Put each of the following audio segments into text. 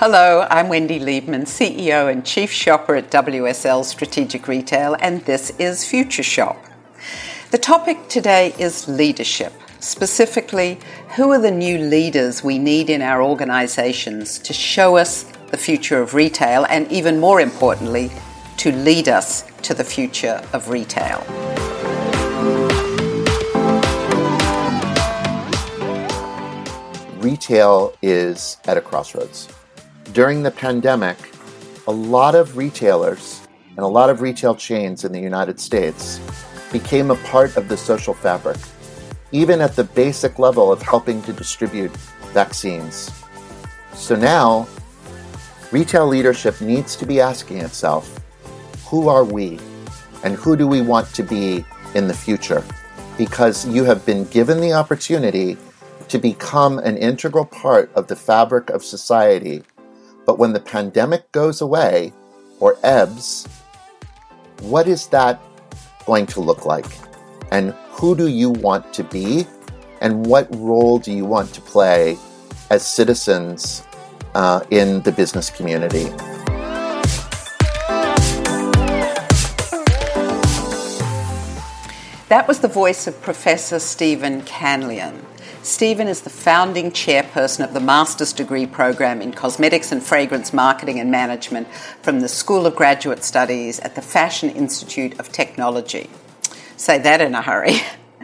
Hello, I'm Wendy Liebman, CEO and Chief Shopper at WSL Strategic Retail, and this is Future Shop. The topic today is leadership. Specifically, who are the new leaders we need in our organizations to show us the future of retail and, even more importantly, to lead us to the future of retail. Retail is at a crossroads. During the pandemic, a lot of retailers and a lot of retail chains in the United States became a part of the social fabric, even at the basic level of helping to distribute vaccines. So now, retail leadership needs to be asking itself, who are we and who do we want to be in the future? Because you have been given the opportunity to become an integral part of the fabric of society. But when the pandemic goes away or ebbs, what is that going to look like? And who do you want to be? And what role do you want to play as citizens in the business community? That was the voice of Professor Stephen Canlian. Stephen is the founding chairperson of the Master's Degree Program in Cosmetics and Fragrance Marketing and Management from the School of Graduate Studies at the Fashion Institute of Technology. Say that in a hurry.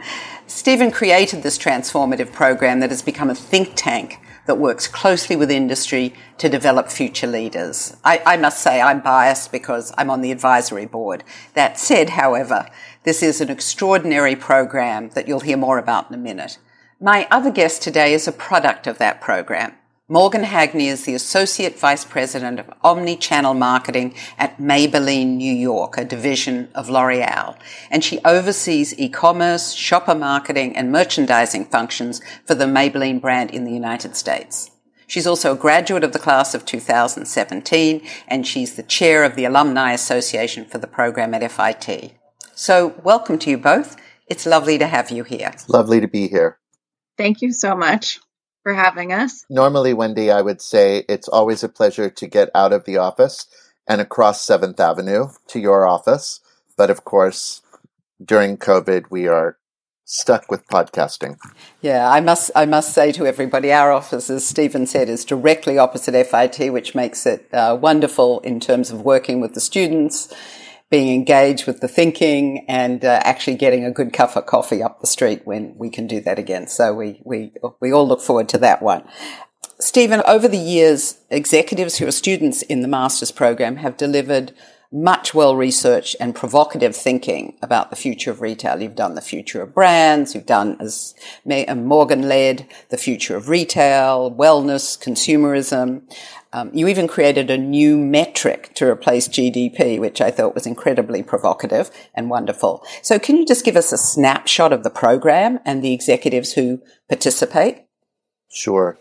Stephen created this transformative program that has become a think tank that works closely with industry to develop future leaders. I must say I'm biased because I'm on the advisory board. That said, however, this is an extraordinary program that you'll hear more about in a minute. My other guest today is a product of that program. Morgan Hagney is the Associate Vice President of Omni-Channel Marketing at Maybelline New York, a division of L'Oreal, and she oversees e-commerce, shopper marketing, and merchandising functions for the Maybelline brand in the United States. She's also a graduate of the class of 2017, and she's the chair of the Alumni Association for the program at FIT. So welcome to you both. It's lovely to have you here. It's lovely to be here. Thank you so much for having us. Normally, Wendy, I would say it's always a pleasure to get out of the office and across 7th Avenue to your office. But of course, during COVID, we are stuck with podcasting. Yeah, I must say to everybody, our office, as Stephen said, is directly opposite FIT, which makes it wonderful in terms of working with the students, being engaged with the thinking, and actually getting a good cup of coffee up the street when we can do that again. So we all look forward to that one. Stephen, over the years, executives who are students in the master's program have delivered much well-researched and provocative thinking about the future of retail. You've done the future of brands. You've done, as Morgan led, the future of retail, wellness, consumerism. You even created a new metric to replace GDP, which I thought was incredibly provocative and wonderful. So can you just give us a snapshot of the program and the executives who participate? Sure.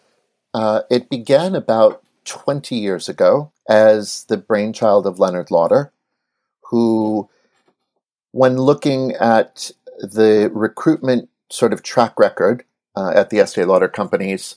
It began about 20 years ago as the brainchild of Leonard Lauder, who, when looking at the recruitment sort of track record at the Estee Lauder companies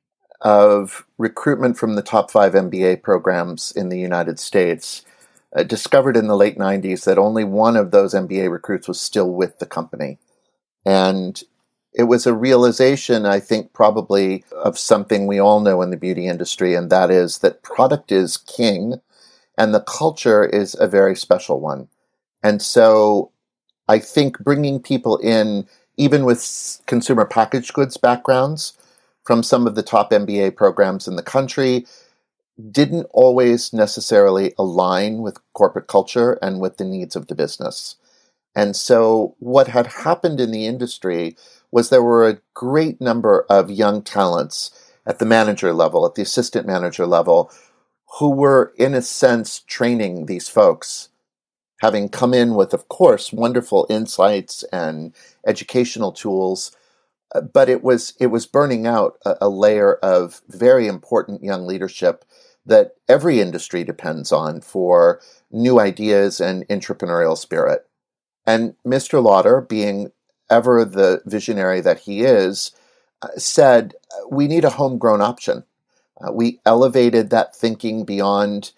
of recruitment from the top 5 MBA programs in the United States, discovered in the late 90s that only one of those MBA recruits was still with the company. And it was a realization, I think, probably of something we all know in the beauty industry, and that is that product is king, and the culture is a very special one. And so I think bringing people in, even with consumer packaged goods backgrounds, from some of the top MBA programs in the country, didn't always necessarily align with corporate culture and with the needs of the business. And so what had happened in the industry was there were a great number of young talents at the manager level, at the assistant manager level, who were, in a sense, training these folks, having come in with, of course, wonderful insights and educational tools, but it was burning out a layer of very important young leadership that every industry depends on for new ideas and entrepreneurial spirit. And Mr. Lauder, being ever the visionary that he is, said, we need a homegrown option. We elevated that thinking beyond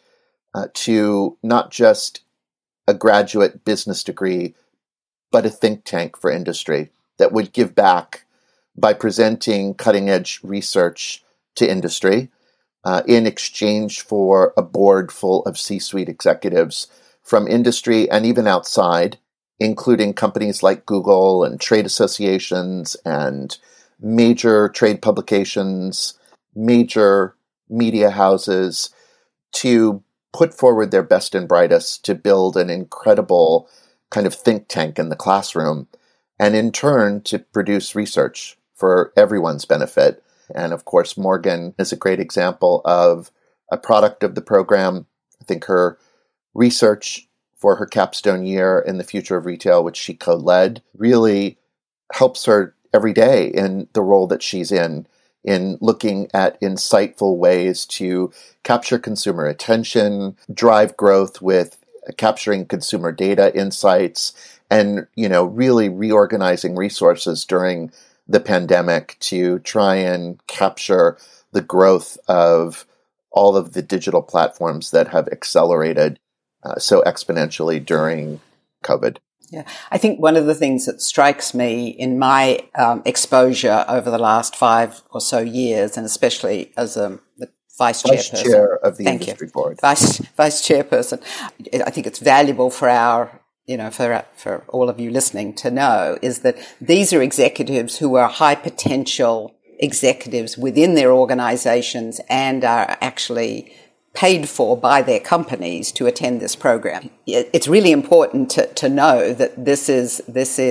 to not just a graduate business degree, but a think tank for industry that would give back by presenting cutting-edge research to industry in exchange for a board full of C-suite executives from industry and even outside, including companies like Google and trade associations and major trade publications, major media houses, to put forward their best and brightest to build an incredible kind of think tank in the classroom, and in turn to produce research for everyone's benefit. And of course, Morgan is a great example of a product of the program. I think her research for her capstone year in the future of retail, which she co-led, really helps her every day in the role that she's in looking at insightful ways to capture consumer attention, drive growth with capturing consumer data insights, and, really reorganizing resources during the pandemic to try and capture the growth of all of the digital platforms that have accelerated so exponentially during COVID. Yeah, I think one of the things that strikes me in my exposure over the last 5 or so years, and especially as the vice chairperson, chair of the industry board, vice chairperson, I think it's valuable for our, for all of you listening to know, is that these are executives who are high potential executives within their organizations and are actually paid for by their companies to attend this program. It's really important to know that this is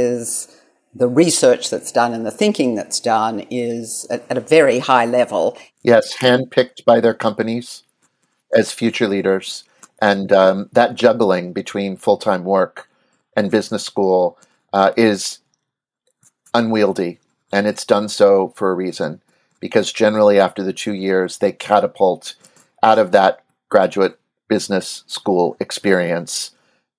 the research that's done and the thinking that's done is at a very high level. Yes, handpicked by their companies as future leaders. And that juggling between full-time work and business school is unwieldy. And it's done so for a reason, because generally after the 2 years, they catapult out of that graduate business school experience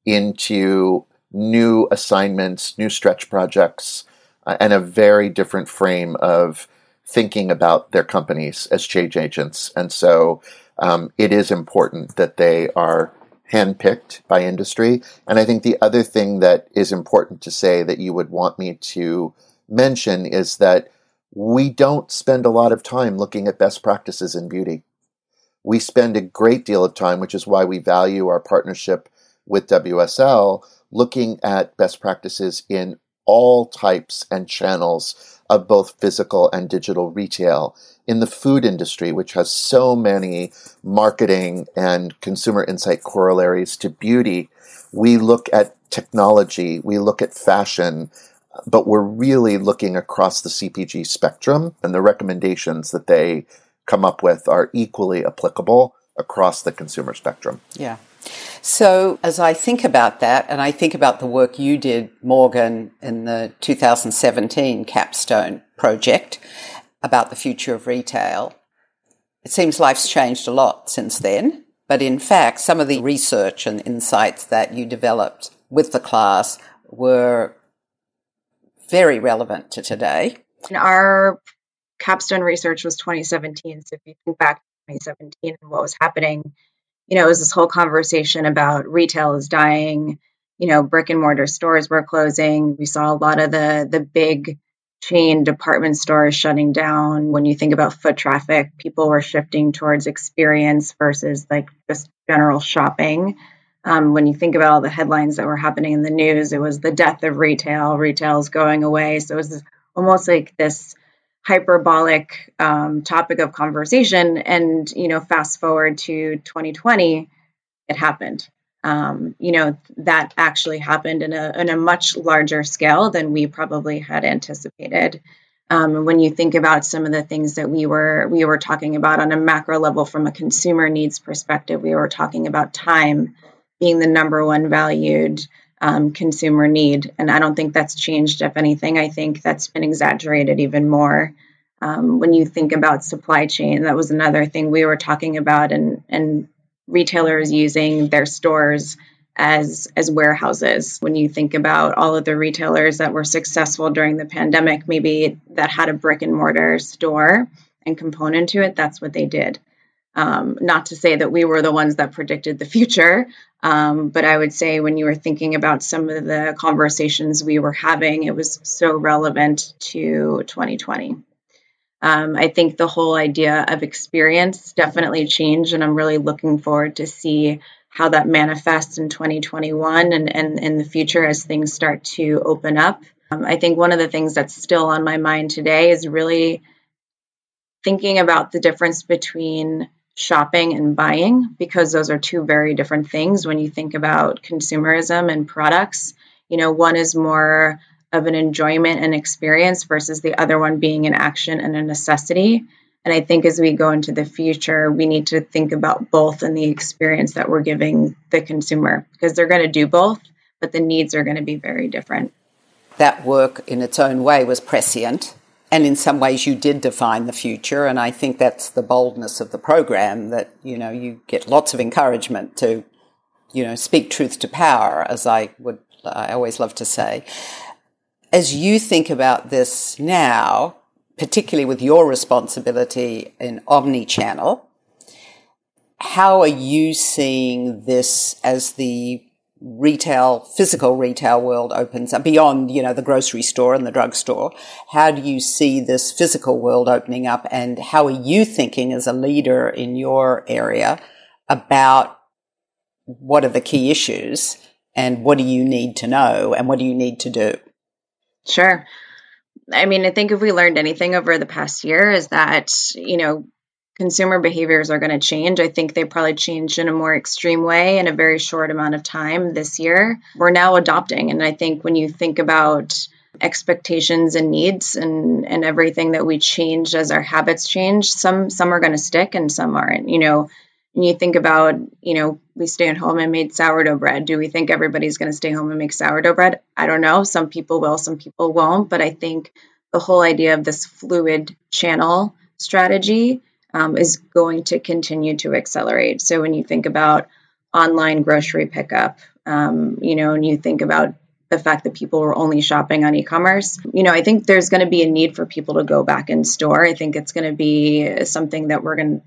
into new assignments, new stretch projects, and a very different frame of thinking about their companies as change agents. And so it is important that they are handpicked by industry. And I think the other thing that is important to say that you would want me to mention is that we don't spend a lot of time looking at best practices in beauty. We spend a great deal of time, which is why we value our partnership with WSL, looking at best practices in all types and channels of both physical and digital retail. In the food industry, which has so many marketing and consumer insight corollaries to beauty, we look at technology, we look at fashion, but we're really looking across the CPG spectrum, and the recommendations that they come up with are equally applicable across the consumer spectrum. Yeah. So as I think about that, and I think about the work you did, Morgan, in the 2017 Capstone project about the future of retail, it seems life's changed a lot since then. But in fact, some of the research and insights that you developed with the class were very relevant to today. And our capstone research was 2017. So if you think back to 2017 and what was happening, it was this whole conversation about retail is dying, brick and mortar stores were closing. We saw a lot of the big chain department stores shutting down. When you think about foot traffic, people were shifting towards experience versus like just general shopping. When you think about all the headlines that were happening in the news, it was the death of retail, retail's going away. So it was almost like this hyperbolic topic of conversation. And, fast forward to 2020, it happened. That actually happened in a much larger scale than we probably had anticipated. When you think about some of the things that we were talking about on a macro level from a consumer needs perspective, we were talking about time being the number one valued consumer need. And I don't think that's changed. If anything, I think that's been exaggerated even more. When you think about supply chain, that was another thing we were talking about, and retailers using their stores as warehouses. When you think about all of the retailers that were successful during the pandemic, maybe that had a brick and mortar store and component to it, that's what they did. Not to say that we were the ones that predicted the future, but I would say when you were thinking about some of the conversations we were having, it was so relevant to 2020. I think the whole idea of experience definitely changed, and I'm really looking forward to see how that manifests in 2021 and in the future as things start to open up. I think one of the things that's still on my mind today is really thinking about the difference between shopping and buying, because those are two very different things when you think about consumerism and products. One is more of an enjoyment and experience versus the other one being an action and a necessity. And I think as we go into the future, we need to think about both and the experience that we're giving the consumer, because they're going to do both, but the needs are going to be very different. That work in its own way was prescient. And in some ways you did define the future. And I think that's the boldness of the program, that, you get lots of encouragement to, speak truth to power, as I always love to say. As you think about this now, particularly with your responsibility in omni-channel, how are you seeing this as the physical retail world opens up beyond, the grocery store and the drugstore? How do you see this physical world opening up, and how are you thinking as a leader in your area about what are the key issues and what do you need to know and what do you need to do? Sure. I think if we learned anything over the past year is that, consumer behaviors are going to change. I think they probably changed in a more extreme way in a very short amount of time this year. We're now adopting. And I think when you think about expectations and needs and everything that we changed as our habits change, some are going to stick and some aren't. When you think about, we stay at home and made sourdough bread. Do we think everybody's going to stay home and make sourdough bread? I don't know. Some people will, some people won't. But I think the whole idea of this fluid channel strategy is going to continue to accelerate. So when you think about online grocery pickup, and you think about the fact that people were only shopping on e-commerce, I think there's going to be a need for people to go back in store. I think it's going to be something that we're going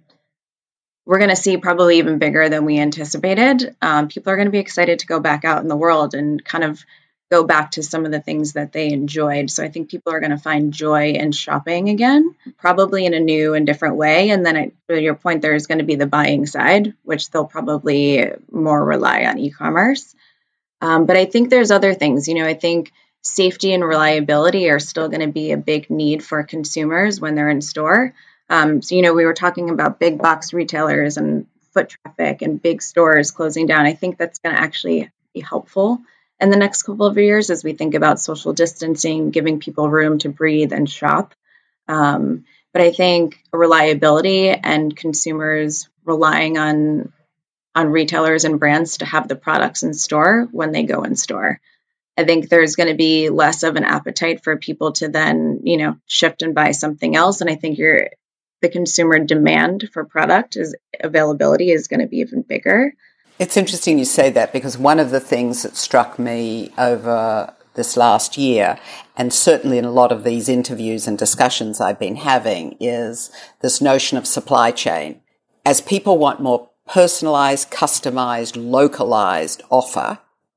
to see probably even bigger than we anticipated. People are going to be excited to go back out in the world and kind of go back to some of the things that they enjoyed. So I think people are going to find joy in shopping again, probably in a new and different way. And then to your point, there's going to be the buying side, which they'll probably more rely on e-commerce. But I think there's other things. I think safety and reliability are still going to be a big need for consumers when they're in store. So, we were talking about big box retailers and foot traffic and big stores closing down. I think that's going to actually be helpful in the next couple of years as we think about social distancing, giving people room to breathe and shop. But I think reliability and consumers relying on retailers and brands to have the products in store when they go in store. I think there's going to be less of an appetite for people to then, shift and buy something else. And I think the consumer demand for product availability is going to be even bigger. It's interesting you say that, because one of the things that struck me over this last year, and certainly in a lot of these interviews and discussions I've been having, is this notion of supply chain. As people want more personalized, customized, localized offer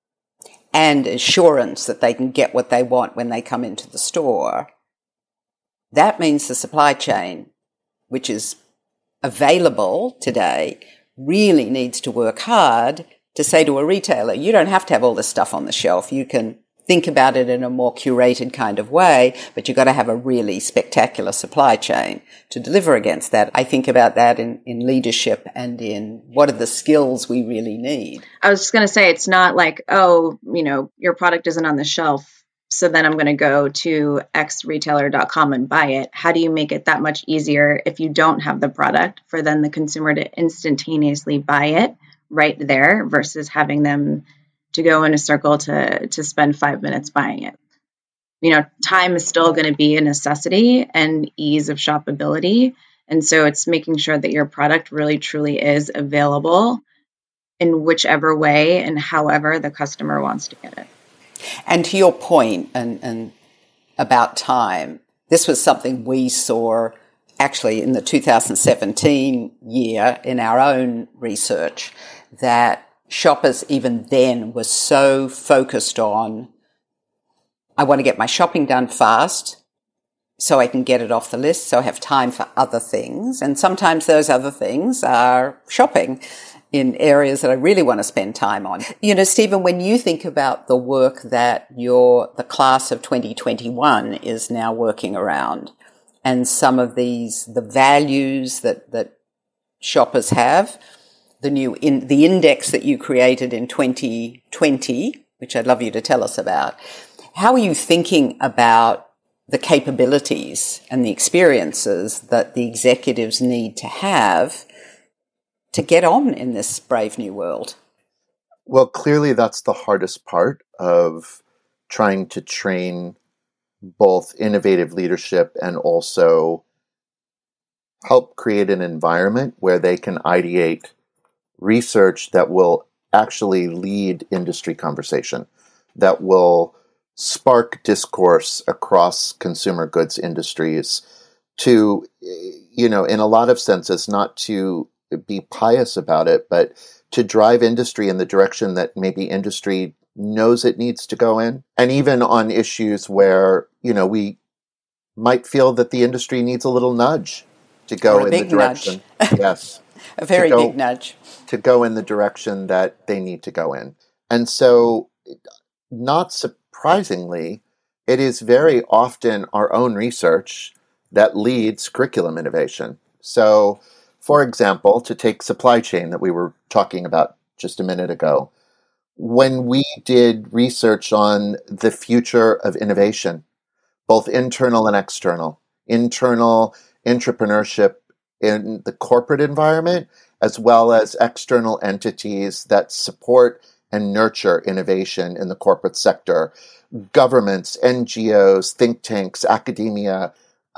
and assurance that they can get what they want when they come into the store, that means the supply chain, which is available today, really needs to work hard to say to a retailer, you don't have to have all this stuff on the shelf. You can think about it in a more curated kind of way, but you've got to have a really spectacular supply chain to deliver against that. I think about that in leadership and in what are the skills we really need. I was just going to say, it's not like, your product isn't on the shelf, so then I'm going to go to xretailer.com and buy it. How do you make it that much easier if you don't have the product for then the consumer to instantaneously buy it right there versus having them to go in a circle to spend 5 minutes buying it? Time is still going to be a necessity and ease of shoppability. And so it's making sure that your product really truly is available in whichever way and however the customer wants to get it. And to your point and about time, this was something we saw actually in the 2017 year in our own research that shoppers even then were so focused on, I want to get my shopping done fast so I can get it off the list, so I have time for other things. And sometimes those other things are shopping in areas that I really want to spend time on. You know, Stephen, when you think about the work that the class of 2021 is now working around, and some of the values that shoppers have, the index that you created in 2020, which I'd love you to tell us about, how are you thinking about the capabilities and the experiences that the executives need to have to get on in this brave new world? Well, clearly that's the hardest part of trying to train both innovative leadership and also help create an environment where they can ideate research that will actually lead industry conversation, that will spark discourse across consumer goods industries to, in a lot of senses, not to be pious about it, but to drive industry in the direction that maybe industry knows it needs to go in. And even on issues where, we might feel that the industry needs a little nudge to go in the direction. Yes. A very big nudge. To go in the direction that they need to go in. And so, not surprisingly, it is very often our own research that leads curriculum innovation. So, for example, to take supply chain that we were talking about just a minute ago, when we did research on the future of innovation, both internal and external entrepreneurship in the corporate environment, as well as external entities that support and nurture innovation in the corporate sector, governments, NGOs, think tanks, academia,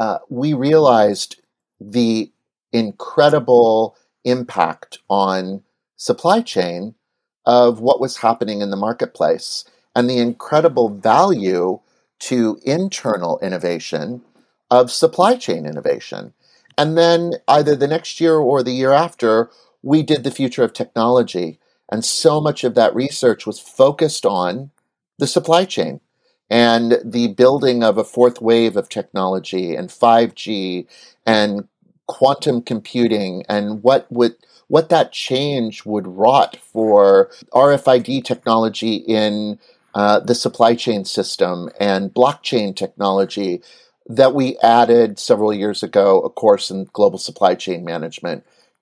we realized the incredible impact on supply chain of what was happening in the marketplace and the incredible value to internal innovation of supply chain innovation. And then either the next year or the year after, we did the future of technology. And so much of that research was focused on the supply chain and the building of a fourth wave of technology and 5G and quantum computing and what that change would wrought for RFID technology in the supply chain system and blockchain technology that we added several years ago, a course in global supply chain management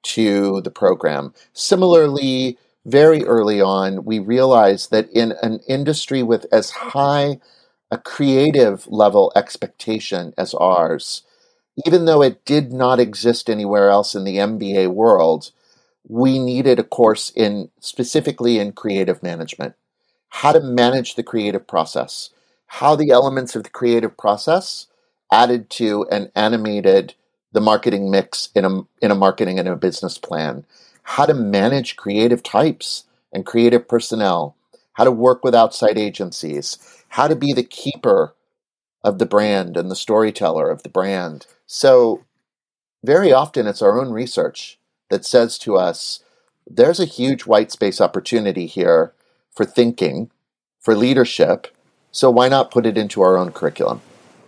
to the program. Similarly, very early on, we realized that in an industry with as high a creative level expectation as ours, even though it did not exist anywhere else in the MBA world, we needed a course specifically in creative management, how to manage the creative process, how the elements of the creative process added to and animated the marketing mix in a marketing and a business plan, how to manage creative types and creative personnel, how to work with outside agencies, how to be the keeper of the brand and the storyteller of the brand. So very often it's our own research that says to us, there's a huge white space opportunity here for thinking, for leadership, so why not put it into our own curriculum?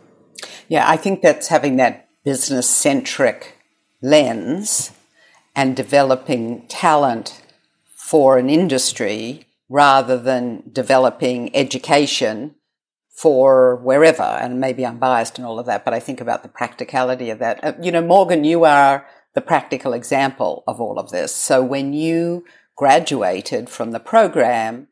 Yeah, I think that's having that business-centric lens and developing talent for an industry rather than developing education for wherever. And maybe I'm biased and all of that, but I think about the practicality of that. Morgan, you are the practical example of all of this. So when you graduated from the program,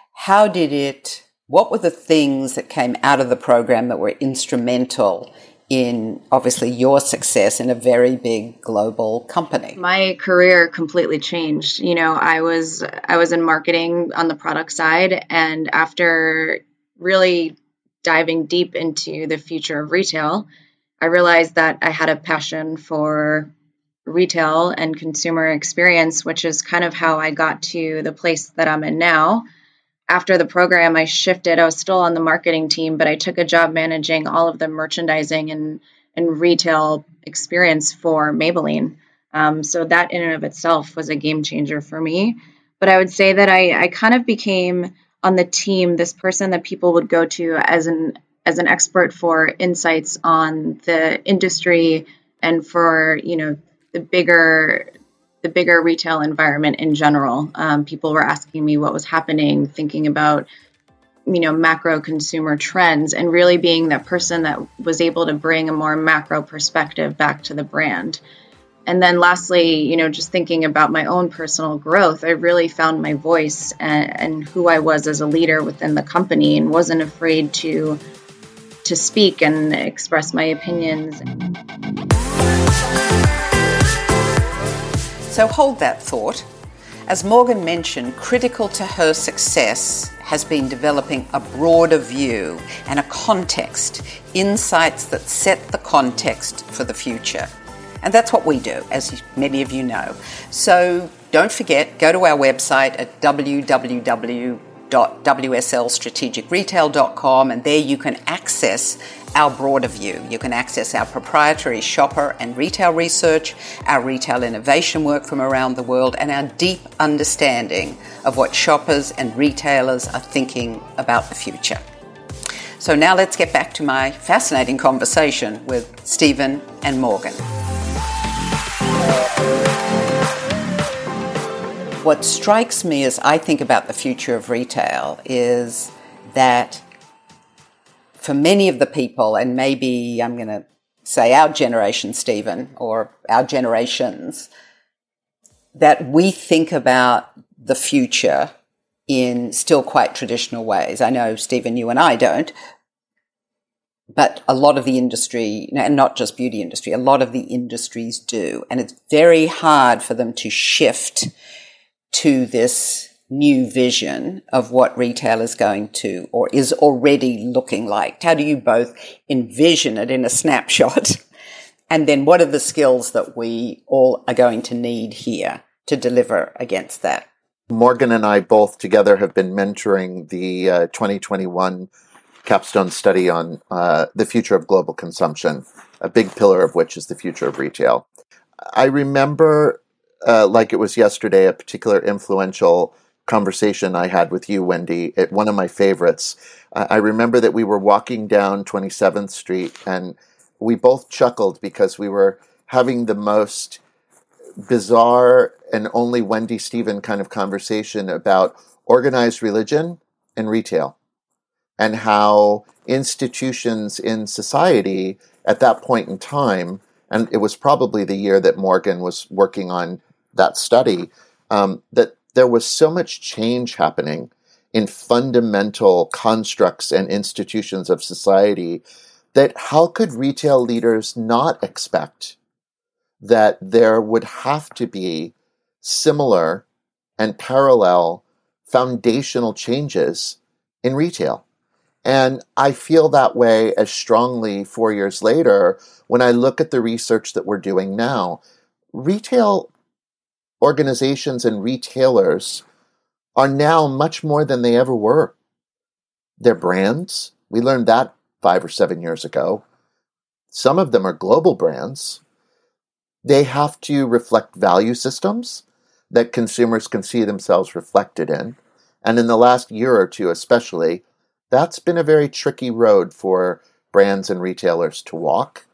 what were the things that came out of the program that were instrumental in obviously your success in a very big global company? My career completely changed. I was in marketing on the product side, and after really diving deep into the future of retail, I realized that I had a passion for retail and consumer experience, which is kind of how I got to the place that I'm in now. After the program, I shifted. I was still on the marketing team, but I took a job managing all of the merchandising and and retail experience for Maybelline. So that in and of itself was a game changer for me. But I would say that I kind of became on the team this person that people would go to as an expert for insights on the industry and for the bigger retail environment in general. People were asking me what was happening, thinking about macro consumer trends, and really being that person that was able to bring a more macro perspective back to the brand. And then lastly, just thinking about my own personal growth, I really found my voice and who I was as a leader within the company, and wasn't afraid to speak and express my opinions. So hold that thought. As Morgan mentioned, critical to her success has been developing a broader view and a context, insights that set the context for the future. And that's what we do, as many of you know. So don't forget, go to our website at www.wslstrategicretail.com, and there you can access our broader view. You can access our proprietary shopper and retail research, our retail innovation work from around the world, and our deep understanding of what shoppers and retailers are thinking about the future. So now let's get back to my fascinating conversation with Stephen and Morgan. What strikes me as I think about the future of retail is that for many of the people, and maybe I'm going to say our generation, Stephen, or our generations, that we think about the future in still quite traditional ways. I know, Stephen, you and I don't, but a lot of the industry, and not just beauty industry, a lot of the industries do. And it's very hard for them to shift to this new vision of what retail is going to, or is already looking like. How do you both envision it in a snapshot? And then what are the skills that we all are going to need here to deliver against that? Morgan and I both together have been mentoring the 2021 capstone study on the future of global consumption, a big pillar of which is the future of retail. I remember, like it was yesterday, a particular influential conversation I had with you, Wendy, at one of my favorites. I remember that we were walking down 27th Street and we both chuckled because we were having the most bizarre and only Wendy Stephen kind of conversation about organized religion and retail, and how institutions in society at that point in time, and it was probably the year that Morgan was working on that study, that there was so much change happening in fundamental constructs and institutions of society that how could retail leaders not expect that there would have to be similar and parallel foundational changes in retail? And I feel that way as strongly 4 years later when I look at the research that we're doing now. Retail organizations and retailers are now much more than they ever were. They're brands. We learned that 5 or 7 years ago. Some of them are global brands. They have to reflect value systems that consumers can see themselves reflected in. And in the last year or two especially, that's been a very tricky road for brands and retailers to walk.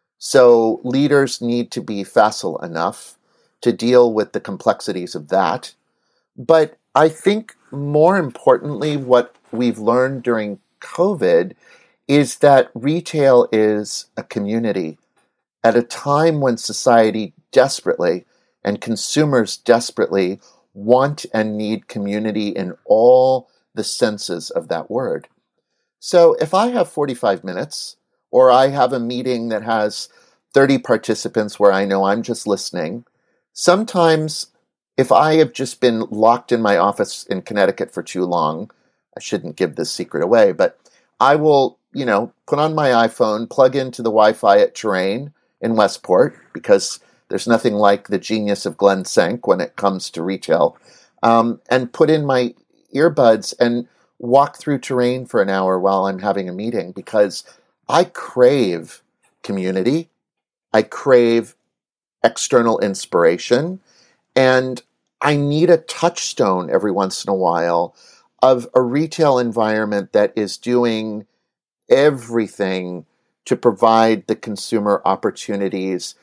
So leaders need to be facile enough to deal with the complexities of that. But I think more importantly, what we've learned during COVID is that retail is a community at a time when society desperately and consumers desperately want and need community in all the senses of that word. So if I have 45 minutes, or I have a meeting that has 30 participants where I know I'm just listening, sometimes if I have just been locked in my office in Connecticut for too long, I shouldn't give this secret away, but I will, put on my iPhone, plug into the Wi-Fi at Terrain in Westport, because there's nothing like the genius of Glenn Senk when it comes to retail, and put in my earbuds and walk through Terrain for an hour while I'm having a meeting, because I crave community. I crave external inspiration. And I need a touchstone every once in a while of a retail environment that is doing everything to provide the consumer opportunities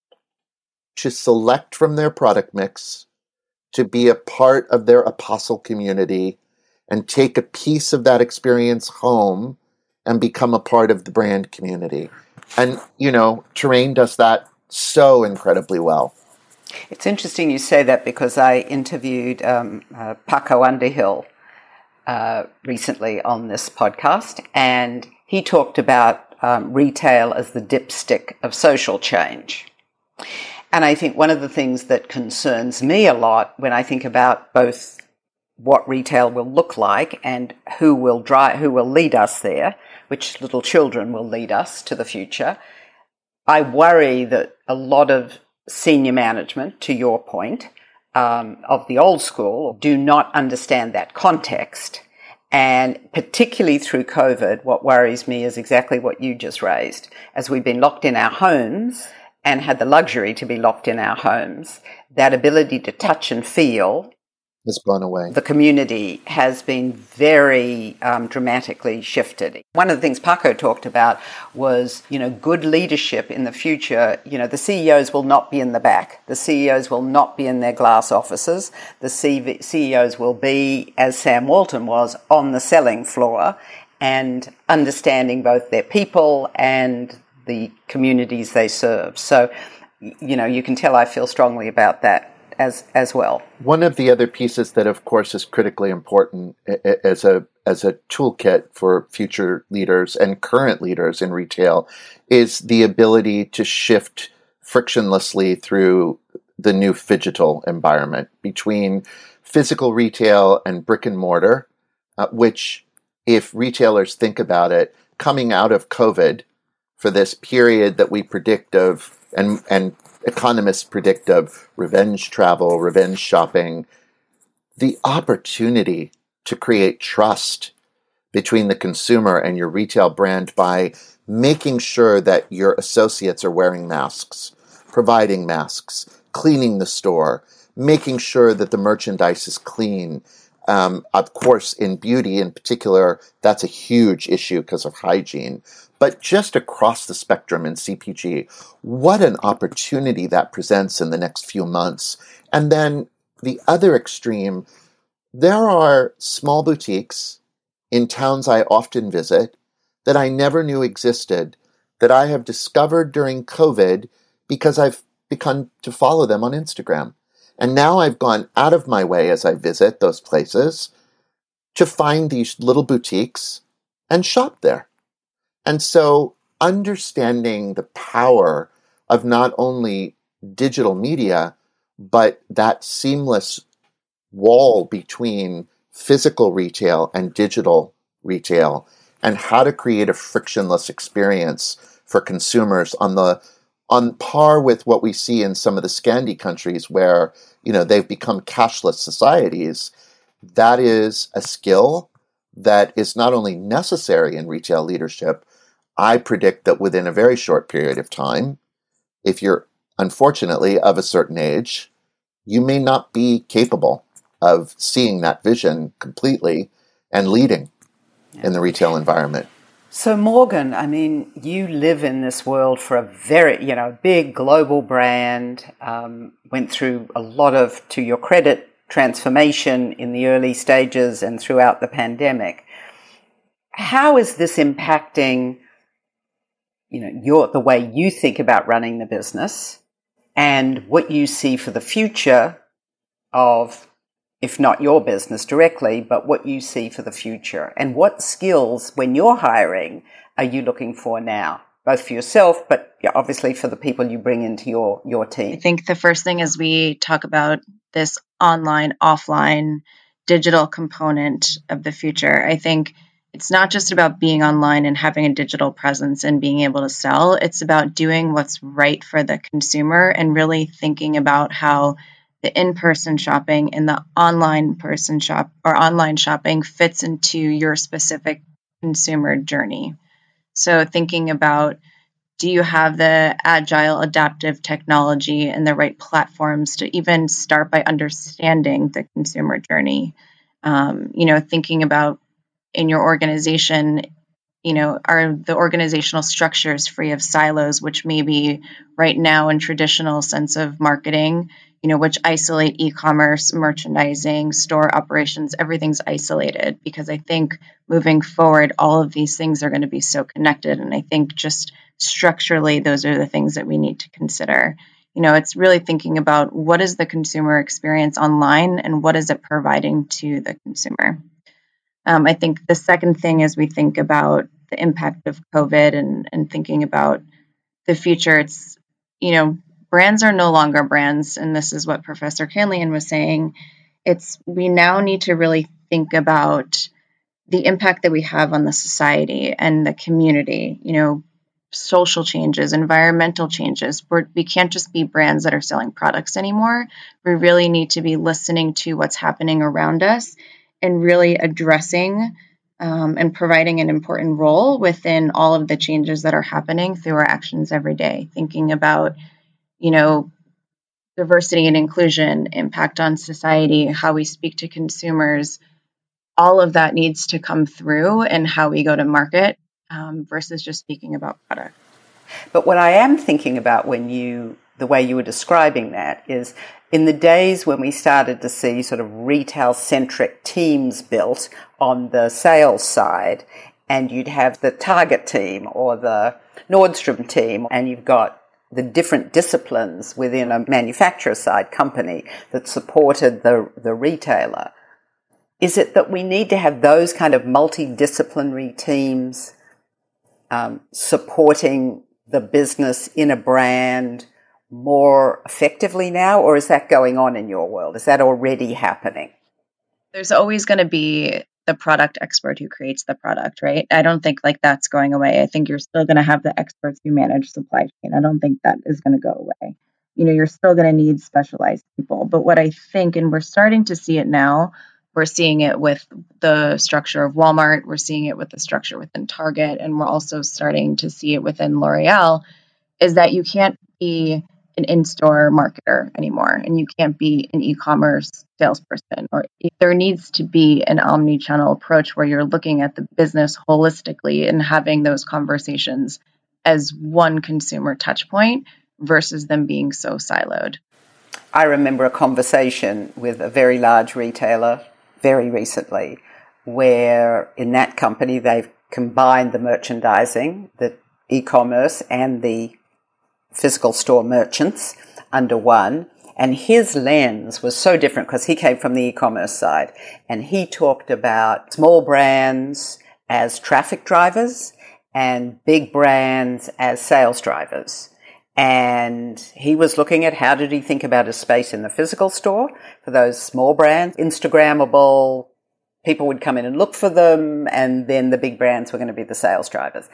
to select from their product mix, to be a part of their apostle community, and take a piece of that experience home and become a part of the brand community. And, Terrain does that so incredibly well. It's interesting you say that because I interviewed Paco Underhill recently on this podcast, and he talked about retail as the dipstick of social change. And I think one of the things that concerns me a lot when I think about both what retail will look like and who will lead us there, which little children will lead us to the future, I worry that a lot of senior management, to your point, of the old school, do not understand that context. And particularly through COVID, what worries me is exactly what you just raised. As we've been locked in our homes and had the luxury to be locked in our homes, that ability to touch and feel has gone away. The community has been very dramatically shifted. One of the things Paco talked about was, good leadership in the future. The CEOs will not be in the back. The CEOs will not be in their glass offices. The CEOs will be, as Sam Walton was, on the selling floor and understanding both their people and the communities they serve. So, you can tell I feel strongly about that as well. One of the other pieces that, of course, is critically important as a toolkit for future leaders and current leaders in retail is the ability to shift frictionlessly through the new phygital environment between physical retail and brick and mortar, which, if retailers think about it, coming out of COVID for this period that we predict of and economists predict of revenge travel, revenge shopping, the opportunity to create trust between the consumer and your retail brand by making sure that your associates are wearing masks, providing masks, cleaning the store, making sure that the merchandise is clean. Of course, in beauty in particular, that's a huge issue because of hygiene. But just across the spectrum in CPG, what an opportunity that presents in the next few months. And then the other extreme, there are small boutiques in towns I often visit that I never knew existed, that I have discovered during COVID because I've begun to follow them on Instagram. And now I've gone out of my way as I visit those places to find these little boutiques and shop there. And so understanding the power of not only digital media, but that seamless wall between physical retail and digital retail, and how to create a frictionless experience for consumers on par with what we see in some of the Scandi countries where, they've become cashless societies. That is a skill that is not only necessary in retail leadership. I predict that within a very short period of time, if you're unfortunately of a certain age, you may not be capable of seeing that vision completely and leading in the retail environment. So Morgan, you live in this world for a very, big global brand, went through a lot of, to your credit, transformation in the early stages and throughout the pandemic. How is this impacting the way you think about running the business and what you see for the future of, if not your business directly, but what you see for the future? And what skills, when you're hiring, are you looking for now, both for yourself, but obviously for the people you bring into your team? I think the first thing is we talk about this online, offline, digital component of the future. I think it's not just about being online and having a digital presence and being able to sell. It's about doing what's right for the consumer and really thinking about how the in-person shopping and the online shopping fits into your specific consumer journey. So thinking about Do you have the agile, adaptive technology and the right platforms to even start by understanding the consumer journey? Thinking about in your organization, are the organizational structures free of silos, which maybe right now in traditional sense of marketing, which isolate e-commerce, merchandising, store operations, everything's isolated, because I think moving forward, all of these things are going to be so connected. And I think just structurally, those are the things that we need to consider. It's really thinking about what is the consumer experience online and what is it providing to the consumer. I think the second thing as we think about the impact of COVID and thinking about the future, it's, brands are no longer brands. And this is what Professor Canlian was saying. We now need to really think about the impact that we have on the society and the community, social changes, environmental changes. We can't just be brands that are selling products anymore. We really need to be listening to what's happening around us and really addressing and providing an important role within all of the changes that are happening through our actions every day. Thinking about, diversity and inclusion, impact on society, how we speak to consumers, all of that needs to come through in how we go to market versus just speaking about product. But what I am thinking about the way you were describing that is in the days when we started to see sort of retail-centric teams built on the sales side, and you'd have the Target team or the Nordstrom team, and you've got the different disciplines within a manufacturer side company that supported the retailer. Is it that we need to have those kind of multidisciplinary teams supporting the business in a brand more effectively now, or is that going on in your world? Is that already happening? There's always going to be the product expert who creates the product, right? I don't think that's going away. I think you're still going to have the experts who manage supply chain. I don't think that is going to go away. You're still going to need specialized people. But what I think, and we're starting to see it now, we're seeing it with the structure of Walmart, we're seeing it with the structure within Target, and we're also starting to see it within L'Oreal, is that you can't be an in-store marketer anymore, and you can't be an e-commerce salesperson. Or there needs to be an omni-channel approach where you're looking at the business holistically and having those conversations as one consumer touch point versus them being so siloed. I remember a conversation with a very large retailer very recently where in that company they've combined the merchandising, the e-commerce and the physical store merchants under one. And his lens was so different because he came from the e-commerce side, and he talked about small brands as traffic drivers and big brands as sales drivers. And he was looking at how did he think about a space in the physical store for those small brands, Instagrammable, people would come in and look for them, and then the big brands were going to be the sales drivers.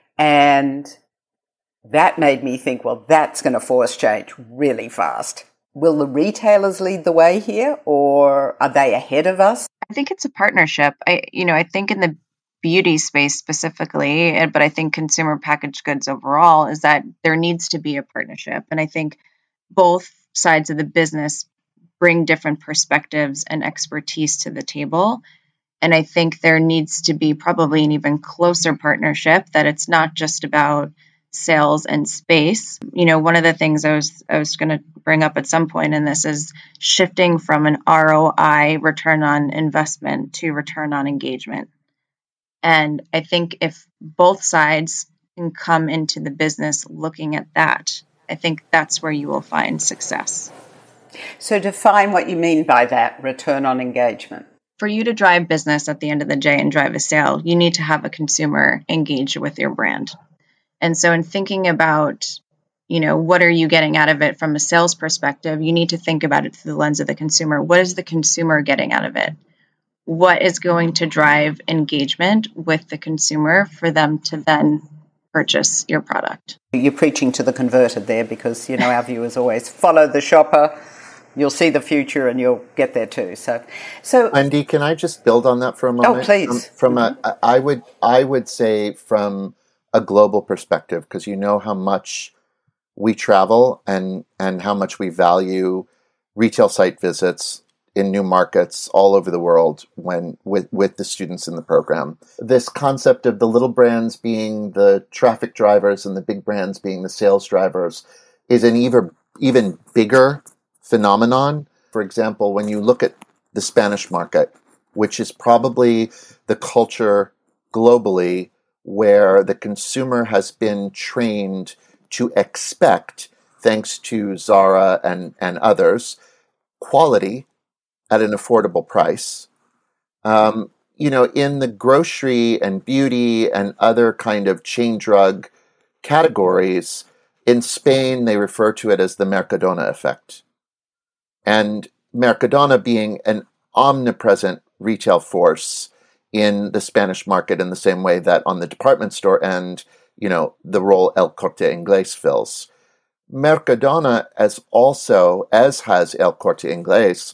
And that made me think, well, that's going to force change really fast. Will the retailers lead the way here, or are they ahead of us? I think it's a partnership. I think in the beauty space specifically, but I think consumer packaged goods overall, is that there needs to be a partnership. And I think both sides of the business bring different perspectives and expertise to the table. And I think there needs to be probably an even closer partnership, that it's not just about sales and space. One of the things I was going to bring up at some point in this is shifting from an ROI, return on investment, to return on engagement. And I think if both sides can come into the business looking at that, I think that's where you will find success. So define what you mean by that, return on engagement. For you to drive business at the end of the day and drive a sale, you need to have a consumer engage with your brand. And so in thinking about, what are you getting out of it from a sales perspective, you need to think about it through the lens of the consumer. What is the consumer getting out of it? What is going to drive engagement with the consumer for them to then purchase your product? You're preaching to the converted there, because, our viewers always follow the shopper. You'll see the future and you'll get there too. So Wendy, can I just build on that for a moment? Oh, please. I would say from a global perspective, because you know how much we travel and how much we value retail site visits in new markets all over the world when with the students in the program. This concept of the little brands being the traffic drivers and the big brands being the sales drivers is an even bigger phenomenon. For example, when you look at the Spanish market, which is probably the culture globally where the consumer has been trained to expect, thanks to Zara and others, quality at an affordable price. In the grocery and beauty and other kind of chain drug categories, in Spain, they refer to it as the Mercadona effect. And Mercadona being an omnipresent retail force in the Spanish market in the same way that on the department store end, the role El Corte Inglés fills. Mercadona, as has El Corte Inglés,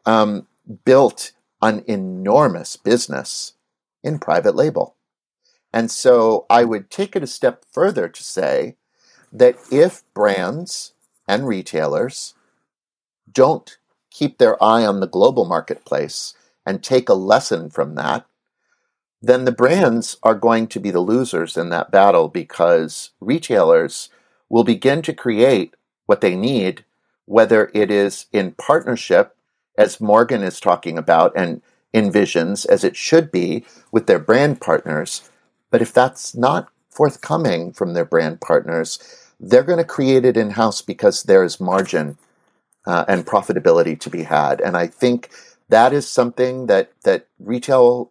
built an enormous business in private label. And so I would take it a step further to say that if brands and retailers don't keep their eye on the global marketplace and take a lesson from that, then the brands are going to be the losers in that battle, because retailers will begin to create what they need, whether it is in partnership, as Morgan is talking about and envisions, as it should be, with their brand partners. But if that's not forthcoming from their brand partners, they're going to create it in-house because there's margin and profitability to be had. And I think that is something that retail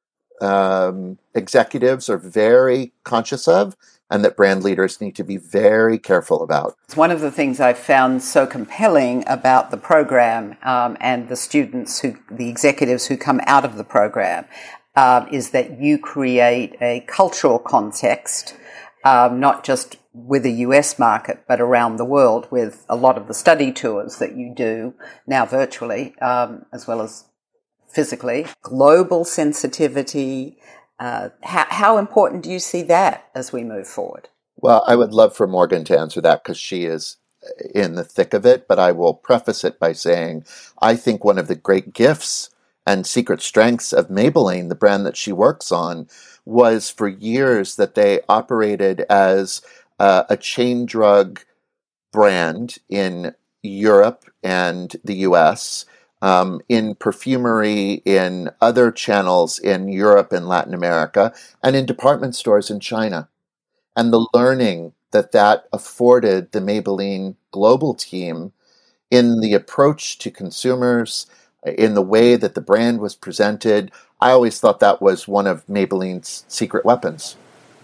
executives are very conscious of, and that brand leaders need to be very careful about. It's one of the things I've found so compelling about the program and the executives who come out of the program is that you create a cultural context, not just with the US market, but around the world, with a lot of the study tours that you do now virtually, as well as physically. Global sensitivity. How important do you see that as we move forward? Well, I would love for Morgan to answer that, because she is in the thick of it, but I will preface it by saying I think one of the great gifts and secret strengths of Maybelline, the brand that she works on, was for years that they operated as a chain drug brand in Europe and the US, in perfumery, in other channels in Europe and Latin America, and in department stores in China. And the learning that afforded the Maybelline global team in the approach to consumers, in the way that the brand was presented, I always thought that was one of Maybelline's secret weapons.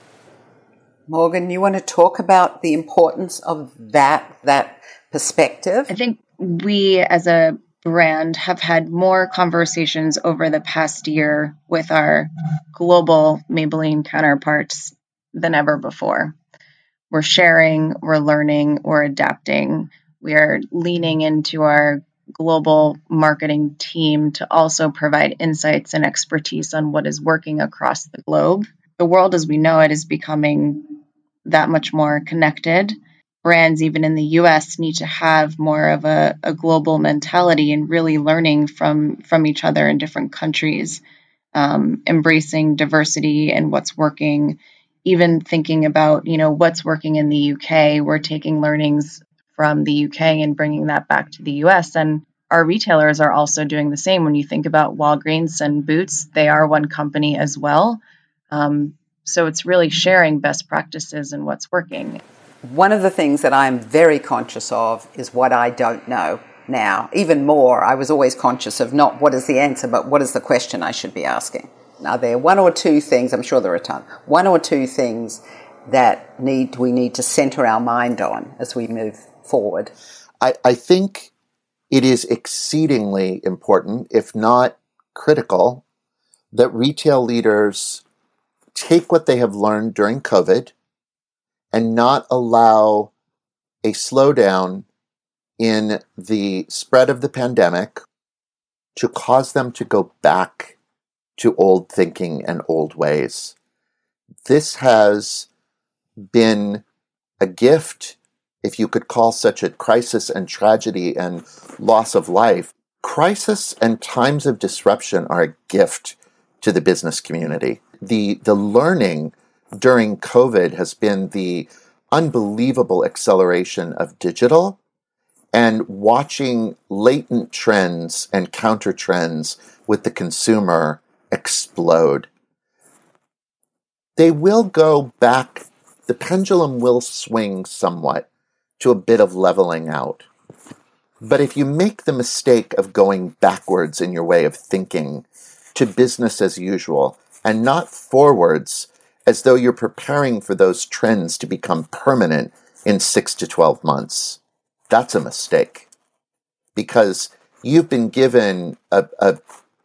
Morgan, you want to talk about the importance of that perspective? I think we as a brand have had more conversations over the past year with our global Maybelline counterparts than ever before. We're sharing, we're learning, we're adapting. We are leaning into our global marketing team to also provide insights and expertise on what is working across the globe. The world as we know it is becoming that much more connected. Brands, even in the US, need to have more of a global mentality and really learning from each other in different countries, embracing diversity and what's working, even thinking about, what's working in the UK. We're taking learnings from the UK and bringing that back to the US. And our retailers are also doing the same. When you think about Walgreens and Boots, they are one company as well. So it's really sharing best practices and what's working. One of the things that I'm very conscious of is what I don't know now. Even more, I was always conscious of not what is the answer, but what is the question I should be asking. Are there one or two things, I'm sure there are a ton, one or two things that we need to center our mind on as we move forward? I think it is exceedingly important, if not critical, that retail leaders take what they have learned during COVID and not allow a slowdown in the spread of the pandemic to cause them to go back to old thinking and old ways. This has been a gift, if you could call such a crisis and tragedy and loss of life. Crisis and times of disruption are a gift to the business community. The learning during COVID has been the unbelievable acceleration of digital and watching latent trends and counter trends with the consumer explode. They will go back, the pendulum will swing somewhat to a bit of leveling out. But if you make the mistake of going backwards in your way of thinking to business as usual and not forwards as though you're preparing for those trends to become permanent in 6 to 12 months, that's a mistake. Because you've been given a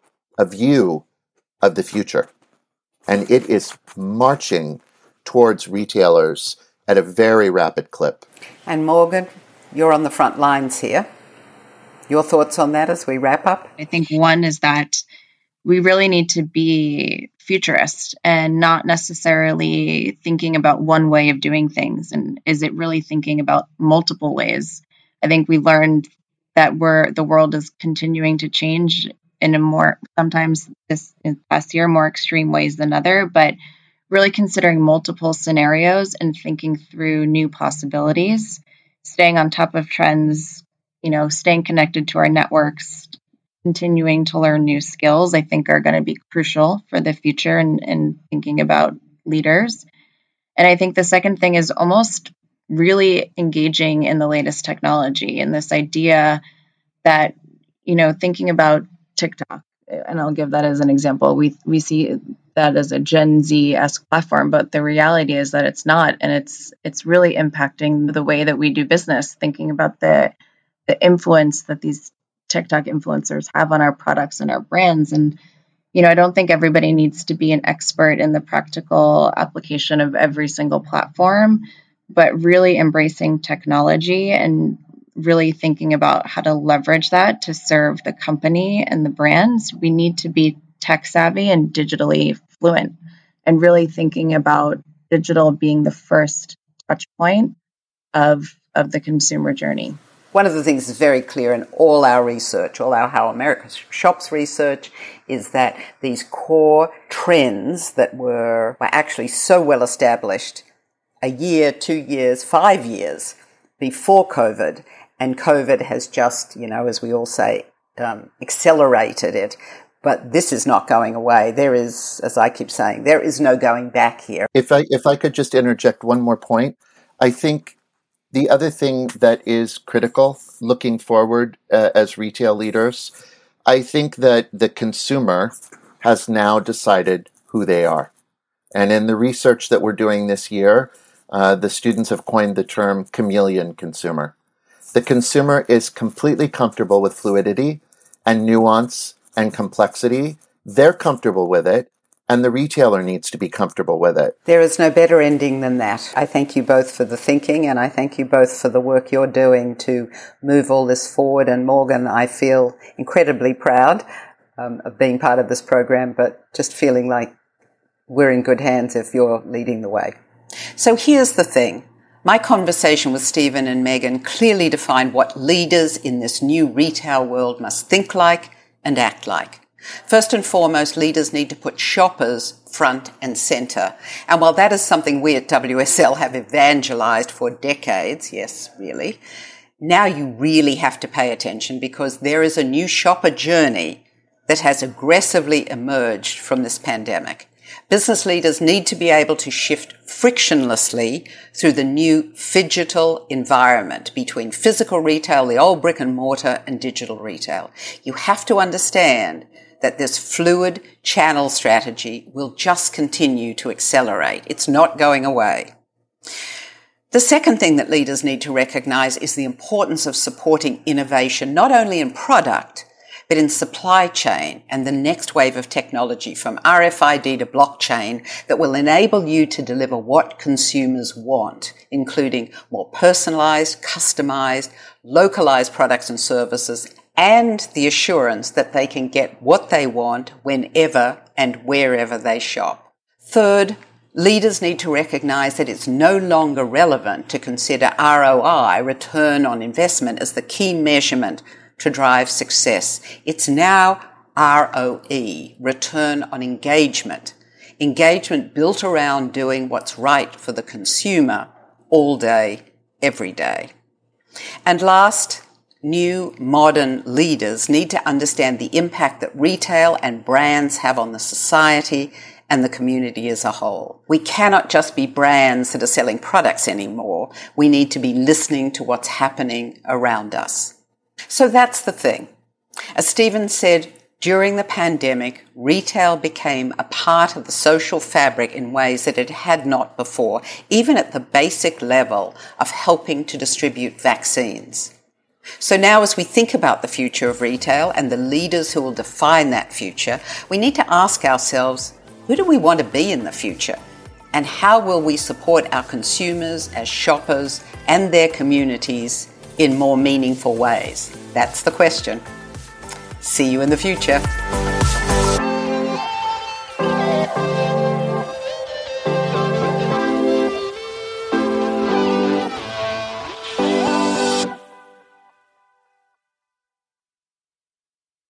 view of the future. And it is marching towards retailers at a very rapid clip. And Morgan, you're on the front lines here. Your thoughts on that as we wrap up? I think one is that we really need to be futurist and not necessarily thinking about one way of doing things. And is it really thinking about multiple ways? I think we learned that the world is continuing to change in a more, sometimes this past year, more extreme ways than other, but really considering multiple scenarios and thinking through new possibilities, staying on top of trends, staying connected to our networks, continuing to learn new skills, I think are going to be crucial for the future and thinking about leaders. And I think the second thing is almost really engaging in the latest technology and this idea that, thinking about TikTok, and I'll give that as an example. We see that as a Gen Z-esque platform, but the reality is that it's not, and it's really impacting the way that we do business, thinking about the influence that these TikTok influencers have on our products and our brands. And, I don't think everybody needs to be an expert in the practical application of every single platform, but really embracing technology and really thinking about how to leverage that to serve the company and the brands. We need to be tech savvy and digitally fluent, and really thinking about digital being the first touch point of the consumer journey. One of the things that's very clear in all our research, all our How America Shops research, is that these core trends that were actually so well established a year, 2 years, 5 years before COVID, and COVID has just, as we all say, accelerated it. But this is not going away. There is, as I keep saying, there is no going back here. If I could just interject one more point, I think the other thing that is critical looking forward as retail leaders, I think that the consumer has now decided who they are. And in the research that we're doing this year, the students have coined the term chameleon consumer. The consumer is completely comfortable with fluidity and nuance and complexity. They're comfortable with it, and the retailer needs to be comfortable with it. There is no better ending than that. I thank you both for the thinking, and I thank you both for the work you're doing to move all this forward. And Morgan, I feel incredibly proud of being part of this program, but just feeling like we're in good hands if you're leading the way. So here's the thing. My conversation with Stephen and Megan clearly defined what leaders in this new retail world must think like and act like. First and foremost, leaders need to put shoppers front and center. And while that is something we at WSL have evangelized for decades, yes, really, now you really have to pay attention, because there is a new shopper journey that has aggressively emerged from this pandemic. Business leaders need to be able to shift frictionlessly through the new phygital environment between physical retail, the old brick and mortar, and digital retail. You have to understand that this fluid channel strategy will just continue to accelerate. It's not going away. The second thing that leaders need to recognize is the importance of supporting innovation, not only in product, but in supply chain and the next wave of technology from RFID to blockchain that will enable you to deliver what consumers want, including more personalized, customized, localized products and services, and the assurance that they can get what they want whenever and wherever they shop. Third, Leaders need to recognise that it's no longer relevant to consider ROI, return on investment, as the key measurement to drive success. It's now ROE, return on engagement. Engagement built around doing what's right for the consumer all day, every day. And last, new modern leaders need to understand the impact that retail and brands have on the society and the community as a whole. We cannot just be brands that are selling products anymore. We need to be listening to what's happening around us. So that's the thing. As Stephen said, during the pandemic, retail became a part of the social fabric in ways that it had not before, even at the basic level of helping to distribute vaccines. So now as we think about the future of retail and the leaders who will define that future, we need to ask ourselves, who do we want to be in the future? And how will we support our consumers as shoppers and their communities in more meaningful ways? That's the question. See you in the future.